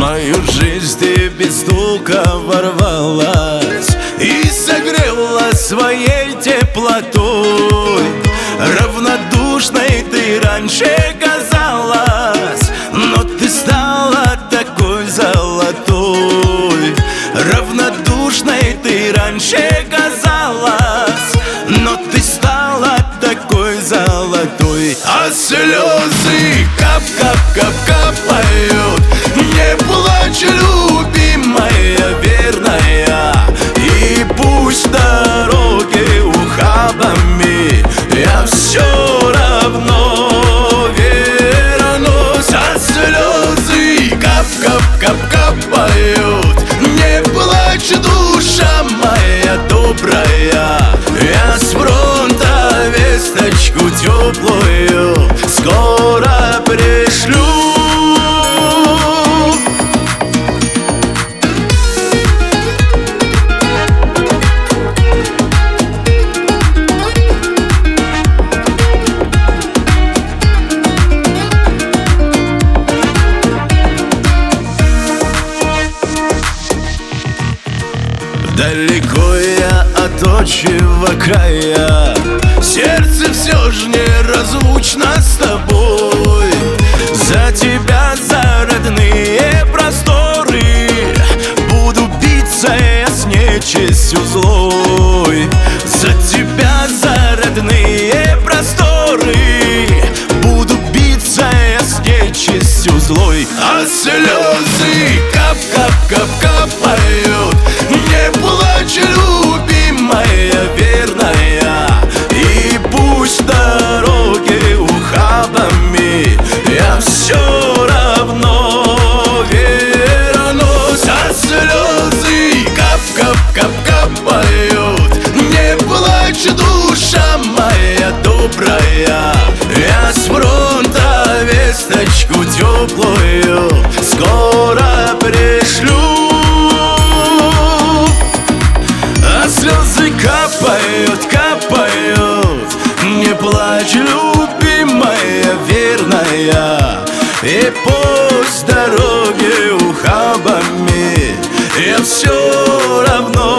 мою жизнь ты без стука ворвалась и согрела своей теплотой. Равнодушной ты раньше казалась, но ты стала такой золотой. Равнодушной ты раньше казалась, но ты стала такой золотой. А слезы кап-кап-кап капают. Не плачь, любимая, верная, и пусть дороги ухабами, я все равно вернусь. А слезы кап-кап-кап капают. Не плачь, душа моя добрая, я с фронта весточку теплую скоро пришлю. Далеко я от отчего края, сердце все ж неразлучно с тобой. За тебя, за родные просторы, буду биться я с нечистью злой. За тебя, за родные просторы, буду биться я с нечистью злой. А слезы кап-кап-кап капают. Не плачь, любимая, верная, и пусть дороги ухабами, я все равно вернусь. А слезы кап-кап-кап капают. Не плачь, душа моя добрая, я с фронта весточку теплую скоро пришлю. Слезы капают, капают. Не плачь, любимая, верная, и пусть дороги ухабами, я все равно